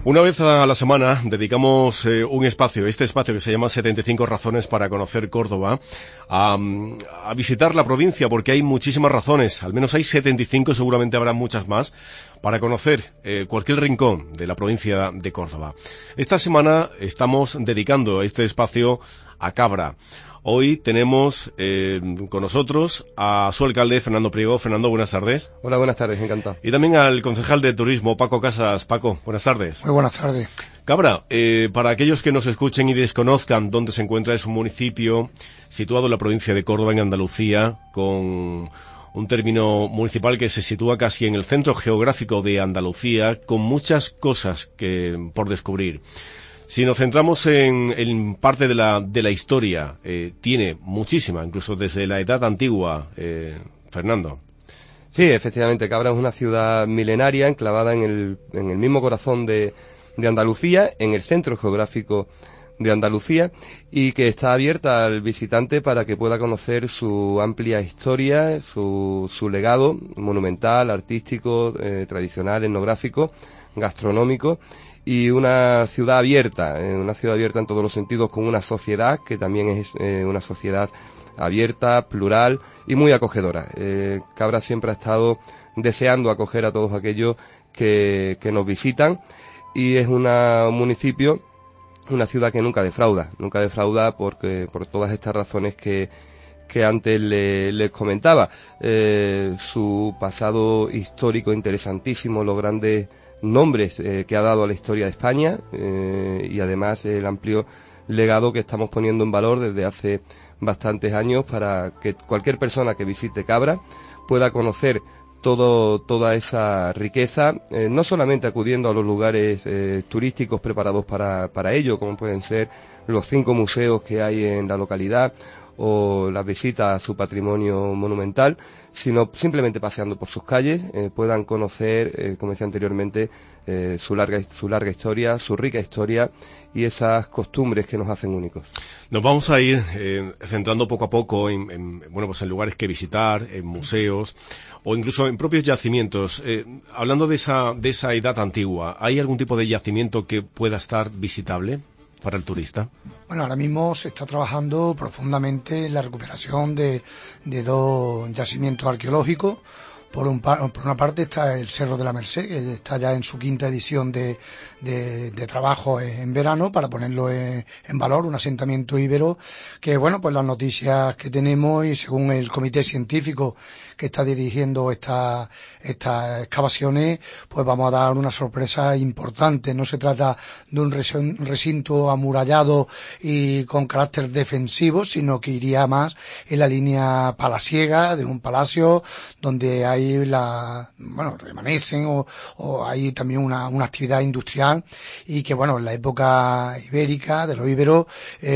Una vez a la semana dedicamos un espacio, este espacio que se llama 75 razones para conocer Córdoba, a visitar la provincia, porque hay muchísimas razones, al menos hay 75, seguramente habrá muchas más, para conocer cualquier rincón de la provincia de Córdoba. Esta semana estamos dedicando este espacio a Cabra. Hoy tenemos con nosotros a su alcalde, Fernando Priego. Fernando, buenas tardes. Hola, buenas tardes, encantado. Y también al concejal de turismo, Paco Casas. Paco, buenas tardes. Muy buenas tardes. Cabra, para aquellos que nos escuchen y desconozcan dónde se encuentra, es un municipio situado en la provincia de Córdoba, en Andalucía, con un término municipal que se sitúa casi en el centro geográfico de Andalucía, con muchas cosas por descubrir. Si nos centramos en parte de la historia, tiene muchísima, incluso desde la edad antigua, Fernando. Sí, efectivamente, Cabra es una ciudad milenaria enclavada en el mismo corazón de Andalucía, en el centro geográfico de Andalucía, y que está abierta al visitante para que pueda conocer su amplia historia, su legado monumental, artístico, tradicional, etnográfico, gastronómico. Y una ciudad abierta en todos los sentidos, con una sociedad que también es una sociedad abierta, plural y muy acogedora. Cabra siempre ha estado deseando acoger a todos aquellos que nos visitan, y es un municipio, una ciudad que nunca defrauda por todas estas razones que antes les comentaba. Su pasado histórico interesantísimo, los grandes nombres que ha dado a la historia de España, y además el amplio legado que estamos poniendo en valor desde hace bastantes años para que cualquier persona que visite Cabra pueda conocer toda esa riqueza, no solamente acudiendo a los lugares turísticos preparados para ello, como pueden ser los 5 museos que hay en la localidad o las visitas a su patrimonio monumental, sino simplemente paseando por sus calles, puedan conocer, como decía anteriormente, su larga historia, su rica historia y esas costumbres que nos hacen únicos. Nos vamos a ir centrando poco a poco en lugares que visitar, en museos o incluso en propios yacimientos. Hablando de esa edad antigua, ¿hay algún tipo de yacimiento que pueda estar visitable para el turista? Bueno, ahora mismo se está trabajando profundamente en la recuperación de 2 yacimientos arqueológicos. Por una parte está el Cerro de la Merced, que está ya en su 5ª edición de trabajo en verano, para ponerlo en valor, un asentamiento íbero que, bueno, pues las noticias que tenemos, y según el comité científico que está dirigiendo estas excavaciones, pues vamos a dar una sorpresa importante. No se trata de un recinto amurallado y con carácter defensivo, sino que iría más en la línea palaciega de un palacio donde hay remanecen o hay también una actividad industrial, y que, bueno, en la época ibérica, de los íberos,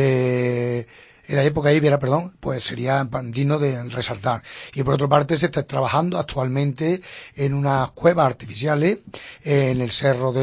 en la época íbera, pues sería digno de resaltar. Y por otra parte se está trabajando actualmente en unas cuevas artificiales en el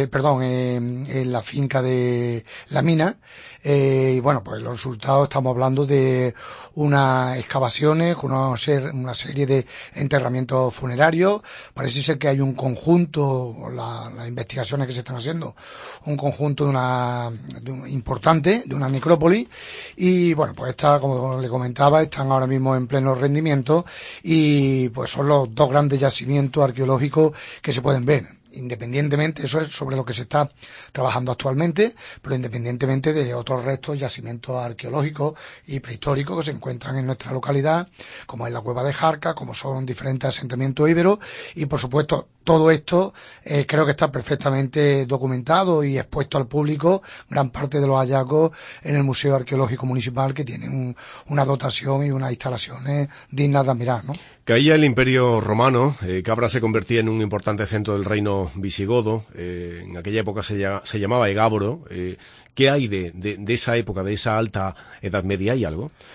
en la finca de La Mina. Y bueno, pues los resultados, estamos hablando de unas excavaciones con una serie de enterramientos funerarios. Parece ser que hay un conjunto, las investigaciones que se están haciendo, un conjunto importante, de una necrópolis. Y bueno, pues como le comentaba, están ahora mismo en pleno rendimiento, y pues son los 2 grandes yacimientos arqueológicos que se pueden ver. Independientemente, eso es sobre lo que se está trabajando actualmente, pero independientemente de otros restos, yacimientos arqueológicos y prehistóricos que se encuentran en nuestra localidad, como es la Cueva de Jarca, como son diferentes asentamientos íberos, y por supuesto todo esto creo que está perfectamente documentado y expuesto al público, gran parte de los hallazgos en el Museo Arqueológico Municipal, que tiene una dotación y unas instalaciones dignas de admirar, ¿no? Caía el Imperio Romano, Cabra se convertía en un importante centro del reino visigodo, en aquella época se llamaba Egáboro. ¿Qué hay de esa época, de esa alta Edad Media? ¿Hay algo?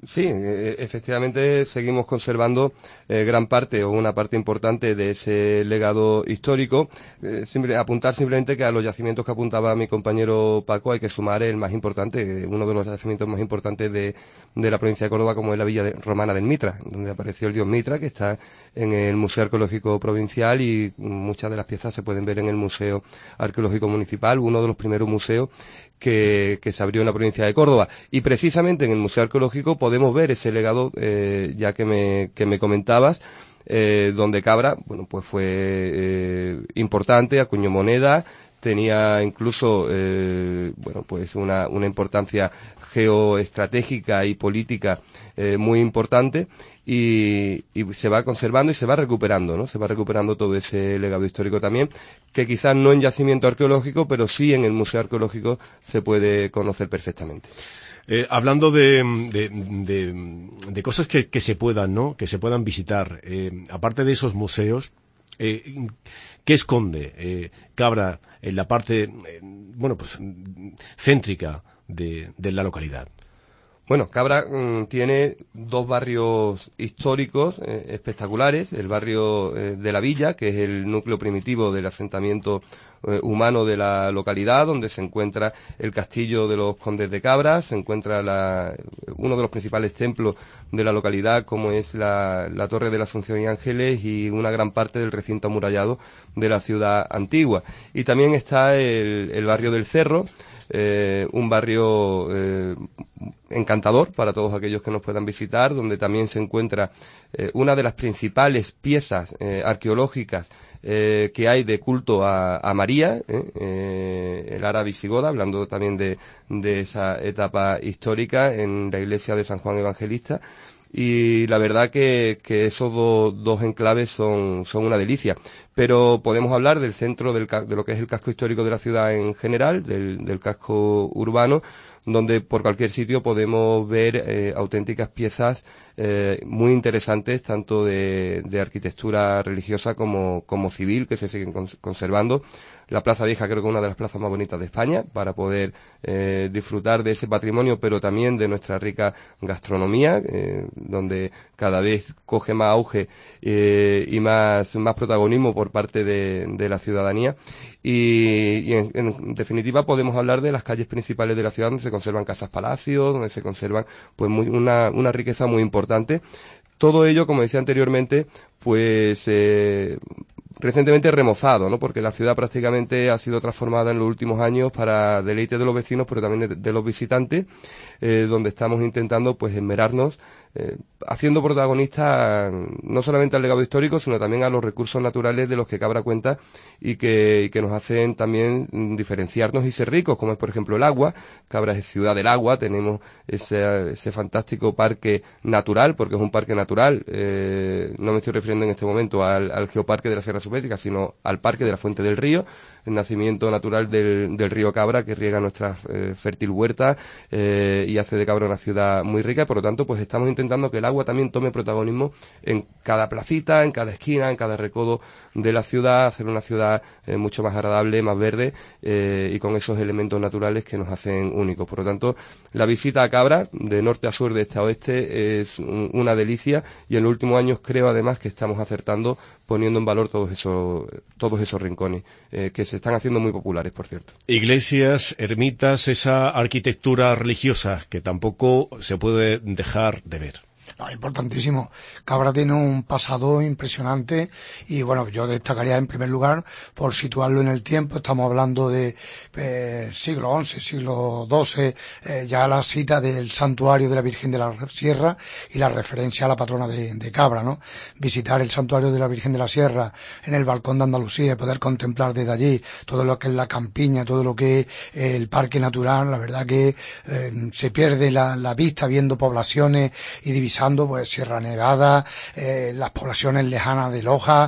Sí, efectivamente seguimos conservando gran parte o una parte importante de ese legado histórico. Apuntar simplemente que a los yacimientos que apuntaba mi compañero Paco hay que sumar el más importante, uno de los yacimientos más importantes de la provincia de Córdoba, como es la villa romana del Mitra, donde apareció el dios Mitra, que está en el Museo Arqueológico Provincial, y muchas de las piezas se pueden ver en el Museo Arqueológico Municipal, uno de los primeros museos que se abrió en la provincia de Córdoba. Y precisamente en el Museo Arqueológico podemos ver ese legado, ya que me comentabas, donde Cabra, bueno, pues fue importante, acuñó moneda, tenía incluso, bueno, pues una importancia geoestratégica y política muy importante, y se va conservando y se va recuperando, ¿no? Se va recuperando todo ese legado histórico también, que quizás no en yacimiento arqueológico, pero sí en el Museo Arqueológico se puede conocer perfectamente. Hablando de cosas que se puedan, ¿no? Que se puedan visitar, aparte de esos museos, ¿qué esconde Cabra en la parte, bueno, pues céntrica de la localidad? Bueno, Cabra tiene dos barrios históricos espectaculares. El barrio de la Villa, que es el núcleo primitivo del asentamiento humano de la localidad, donde se encuentra el castillo de los condes de Cabra, se encuentra uno de los principales templos de la localidad, como es la Torre de la Asunción y Ángeles, y una gran parte del recinto amurallado de la ciudad antigua. Y también está el barrio del Cerro, un barrio encantador para todos aquellos que nos puedan visitar, donde también se encuentra una de las principales piezas arqueológicas que hay de culto a María, el ara visigoda, hablando también de esa etapa histórica en la iglesia de San Juan Evangelista. Y la verdad que esos dos enclaves son una delicia. Pero podemos hablar del centro de lo que es el casco histórico de la ciudad en general, del casco urbano, donde por cualquier sitio podemos ver auténticas piezas muy interesantes, tanto de arquitectura religiosa como civil, que se siguen conservando. La Plaza Vieja creo que es una de las plazas más bonitas de España, para poder disfrutar de ese patrimonio, pero también de nuestra rica gastronomía, donde cada vez coge más auge y más protagonismo por parte de la ciudadanía. Y en definitiva podemos hablar de las calles principales de la ciudad, donde se conservan casas palacios, donde se conservan pues una riqueza muy importante. Todo ello, como decía anteriormente, pues recientemente remozado, ¿no? Porque la ciudad prácticamente ha sido transformada en los últimos años para deleite de los vecinos, pero también de los visitantes, donde estamos intentando pues esmerarnos, haciendo protagonista no solamente al legado histórico, sino también a los recursos naturales de los que Cabra cuenta, y que nos hacen también diferenciarnos y ser ricos, como es por ejemplo el agua. Cabra es ciudad del agua, tenemos ese fantástico parque natural, porque es un parque natural, no me estoy refiriendo en este momento al geoparque de la Sierra Subética, sino al parque de la Fuente del Río, el nacimiento natural del río Cabra, que riega nuestra fértil huerta y hace de Cabra una ciudad muy rica, y por lo tanto pues estamos intentando que el agua también tome protagonismo en cada placita, en cada esquina, en cada recodo de la ciudad, hacer una ciudad mucho más agradable, más verde, y con esos elementos naturales que nos hacen únicos. Por lo tanto, la visita a Cabra, de norte a sur, de este a oeste, es una delicia, y en los últimos años creo además que estamos acertando, poniendo en valor todos esos rincones, que se están haciendo muy populares, por cierto. Iglesias, ermitas, esa arquitectura religiosa que tampoco se puede dejar de ver. No, importantísimo. Cabra tiene un pasado impresionante, y bueno, yo destacaría en primer lugar por situarlo en el tiempo. Estamos hablando de siglo XI, siglo XII, ya la cita del santuario de la Virgen de la Sierra y la referencia a la patrona de Cabra, ¿no? Visitar el santuario de la Virgen de la Sierra en el balcón de Andalucía y poder contemplar desde allí todo lo que es la campiña, todo lo que es el parque natural, la verdad que se pierde la vista viendo poblaciones y divisar pasando pues Sierra Nevada, las poblaciones lejanas de Loja,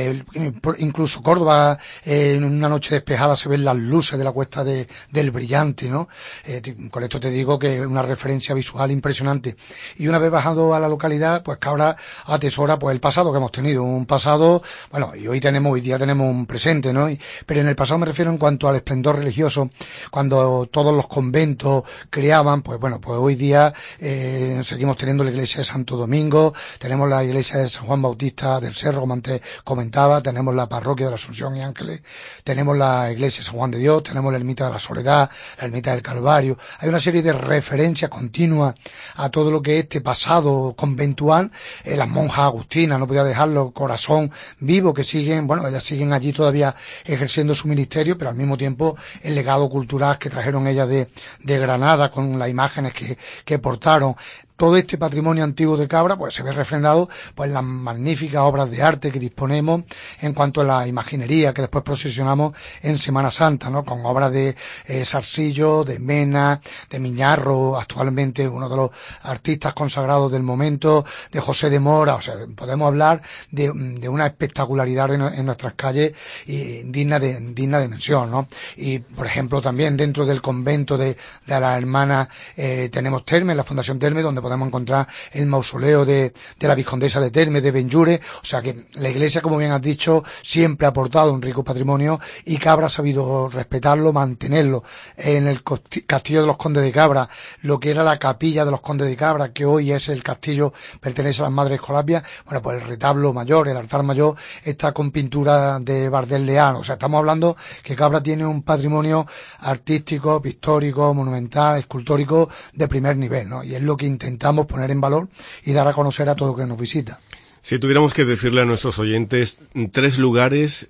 incluso Córdoba, en una noche despejada se ven las luces de la cuesta del Brillante, ¿no? Con esto te digo que es una referencia visual impresionante. Y una vez bajando a la localidad, pues Cabra atesora pues el pasado que hemos tenido, un pasado, bueno, y hoy día tenemos un presente, ¿no? Pero en el pasado me refiero en cuanto al esplendor religioso, cuando todos los conventos creaban, pues bueno, pues hoy día seguimos teniendo la iglesia de Santo Domingo, tenemos la iglesia de San Juan Bautista del Cerro, como antes comentaba, tenemos la parroquia de la Asunción y Ángeles, tenemos la iglesia de San Juan de Dios, tenemos la ermita de la Soledad, la ermita del Calvario. Hay una serie de referencias continuas a todo lo que es este pasado conventual. Las monjas agustinas, no podía dejarlo, corazón vivo, que siguen, bueno, ellas siguen allí todavía ejerciendo su ministerio, pero al mismo tiempo el legado cultural que trajeron ellas de Granada con las imágenes que portaron. Todo este patrimonio antiguo de Cabra pues se ve refrendado pues en las magníficas obras de arte que disponemos en cuanto a la imaginería que después procesionamos en Semana Santa, ¿no? Con obras de Sarcillo, de Mena, de Miñarro, actualmente uno de los artistas consagrados del momento, de José de Mora. O sea, podemos hablar de una espectacularidad en nuestras calles digna de mención, ¿no? Y por ejemplo también dentro del convento de las hermanas tenemos Termes, la Fundación Termes, donde podemos encontrar el mausoleo de la Vizcondesa de Termes, de Benlluरे. O sea que la iglesia, como bien has dicho, siempre ha aportado un rico patrimonio y Cabra ha sabido respetarlo, mantenerlo. En el castillo de los Condes de Cabra, lo que era la capilla de los Condes de Cabra, que hoy es el castillo, pertenece a las Madres Escolapias, bueno, pues el retablo mayor, el altar mayor, está con pintura de Bardel Leal. O sea, estamos hablando que Cabra tiene un patrimonio artístico, pictórico, monumental, escultórico de primer nivel, ¿no? Y es lo que intentamos poner en valor y dar a conocer a todo el que nos visita. Si tuviéramos que decirle a nuestros oyentes 3 lugares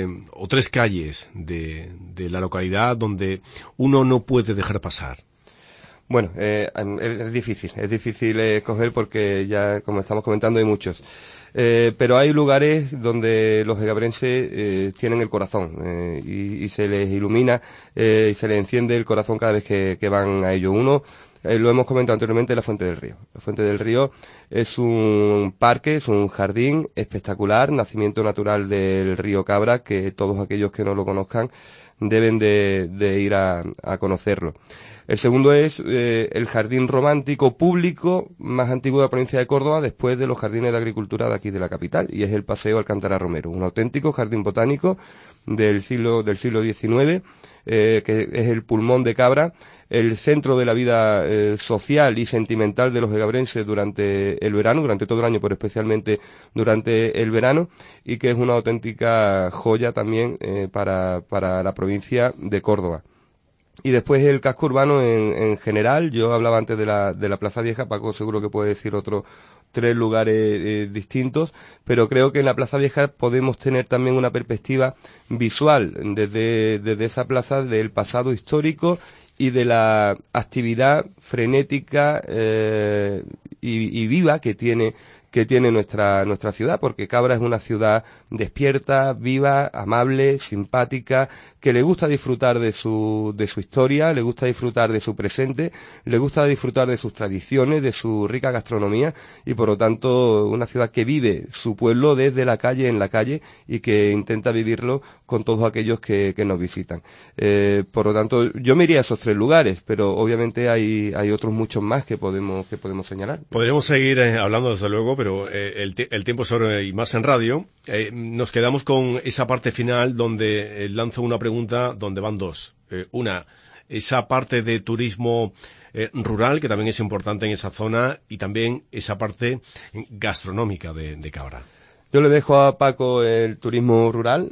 o 3 calles de la localidad donde uno no puede dejar pasar. Bueno, es difícil escoger porque ya, como estamos comentando, hay muchos. Pero hay lugares donde los egabrenses tienen el corazón y se les ilumina y se les enciende el corazón cada vez que van a ello. Uno, lo hemos comentado anteriormente, la Fuente del Río. La Fuente del Río es un parque, es un jardín espectacular, nacimiento natural del río Cabra, que todos aquellos que no lo conozcan deben de ir a conocerlo. El segundo es el jardín romántico público más antiguo de la provincia de Córdoba, después de los jardines de agricultura de aquí de la capital, y es el Paseo Alcántara Romero, un auténtico jardín botánico del siglo XIX, que es el pulmón de Cabra, el centro de la vida social y sentimental de los egabrenses durante el verano, durante todo el año, pero especialmente durante el verano, y que es una auténtica joya también para la provincia de Córdoba. Y después el casco urbano en general. Yo hablaba antes de la Plaza Vieja, Paco seguro que puede decir otros 3 lugares distintos, pero creo que en la Plaza Vieja podemos tener también una perspectiva visual desde esa plaza del pasado histórico y de la actividad frenética y viva que tiene nuestra ciudad, porque Cabra es una ciudad despierta, viva, amable, simpática, que le gusta disfrutar de su historia, le gusta disfrutar de su presente, le gusta disfrutar de sus tradiciones, de su rica gastronomía, y por lo tanto una ciudad que vive su pueblo desde la calle en la calle y que intenta vivirlo con todos aquellos que nos visitan. Por lo tanto, yo me iría a esos 3 lugares, pero obviamente hay otros muchos más que podemos señalar. Podríamos seguir hablando desde luego, pero el tiempo es oro y más en radio. Nos quedamos con esa parte final donde lanzo una pregunta donde van 2. Una, esa parte de turismo rural, que también es importante en esa zona, y también esa parte gastronómica de Cabra. Yo le dejo a Paco el turismo rural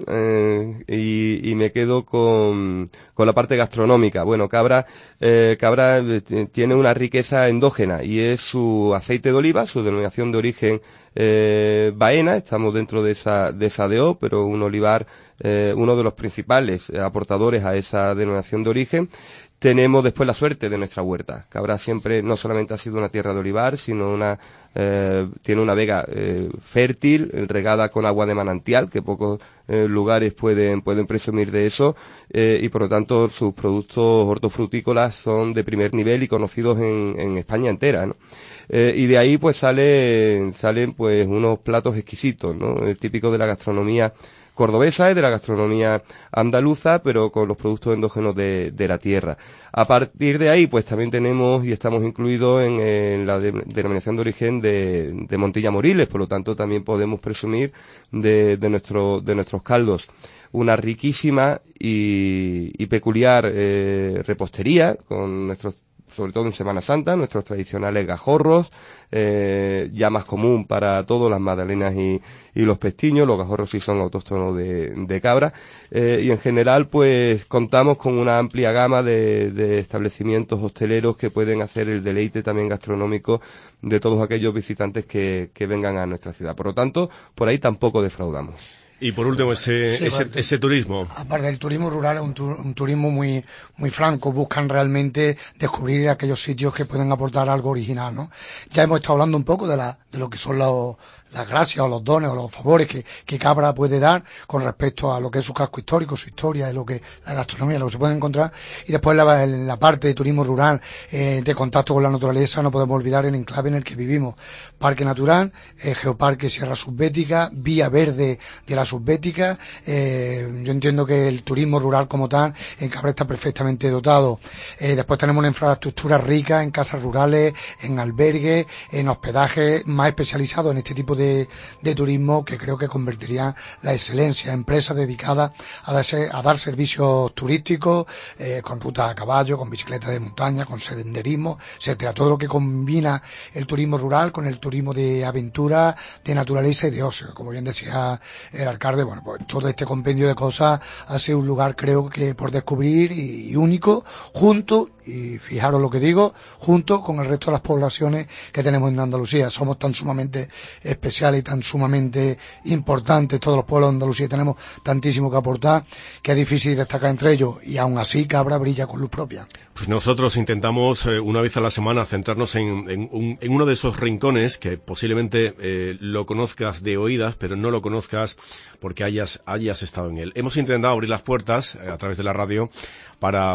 y me quedo con la parte gastronómica. Bueno, Cabra tiene una riqueza endógena y es su aceite de oliva, su denominación de origen Baena. Estamos dentro de esa DO, pero un olivar, uno de los principales aportadores a esa denominación de origen. Tenemos después la suerte de nuestra huerta. Cabra siempre no solamente ha sido una tierra de olivar, sino tiene una vega fértil, regada con agua de manantial, que pocos lugares pueden presumir de eso, y por lo tanto sus productos hortofrutícolas son de primer nivel y conocidos en España entera, ¿no? Y de ahí pues salen pues unos platos exquisitos, ¿no? El típico de la gastronomía cordobesa y de la gastronomía andaluza, pero con los productos endógenos de la tierra. A partir de ahí, pues también tenemos y estamos incluidos en la denominación de origen de Montilla Moriles, por lo tanto también podemos presumir de nuestros caldos una riquísima y peculiar repostería con nuestros, sobre todo en Semana Santa, nuestros tradicionales gajorros, ya más común para todos, las magdalenas y los pestiños. Los gajorros sí son autóctonos de Cabra, y en general pues contamos con una amplia gama de establecimientos hosteleros que pueden hacer el deleite también gastronómico de todos aquellos visitantes que vengan a nuestra ciudad. Por lo tanto, por ahí tampoco defraudamos. Y por último, ese turismo. Aparte del turismo rural, es un turismo muy franco. Buscan realmente descubrir aquellos sitios que pueden aportar algo original, ¿no? Ya hemos estado hablando un poco de lo que son las gracias o los dones o los favores que Cabra puede dar con respecto a lo que es su casco histórico, su historia, lo que la gastronomía, lo que se puede encontrar. Y después en la parte de turismo rural, de contacto con la naturaleza, no podemos olvidar el enclave en el que vivimos. Parque Natural, Geoparque Sierra Subbética, Vía Verde de la Subbética. Yo entiendo que el turismo rural como tal en Cabra está perfectamente dotado. Después tenemos una infraestructura rica en casas rurales, en albergues, en hospedaje más especializados en este tipo de turismo, que creo que convertiría la excelencia, empresas dedicadas a dar servicios turísticos, con rutas a caballo, con bicicletas de montaña, con senderismo, etcétera. Todo lo que combina el turismo rural con el turismo de aventura, de naturaleza y de ocio. Como bien decía el alcalde, bueno, pues todo este compendio de cosas hace un lugar, creo que por descubrir y único, junto, y fijaros lo que digo, junto con el resto de las poblaciones que tenemos en Andalucía. Somos tan sumamente especiales y tan sumamente importantes todos los pueblos de Andalucía, y tenemos tantísimo que aportar que es difícil destacar entre ellos, y aún así Cabra brilla con luz propia. Pues nosotros intentamos una vez a la semana centrarnos en uno de esos rincones que posiblemente lo conozcas de oídas, pero no lo conozcas porque hayas estado en él. Hemos intentado abrir las puertas a través de la radio para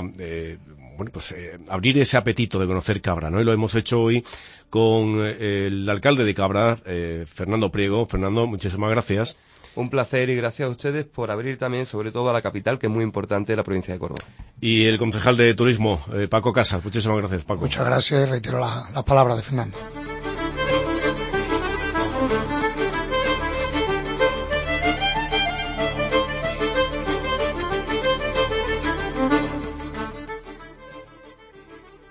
abrir ese apetito de conocer Cabra, ¿no? Y lo hemos hecho hoy con el alcalde de Cabra, Fernando Priego. Fernando, muchísimas gracias. Un placer, y gracias a ustedes por abrir también, sobre todo a la capital, que es muy importante, la provincia de Córdoba. Y el concejal de Turismo, Paco Casas. Muchísimas gracias, Paco. Muchas gracias, reitero las palabras de Fernando.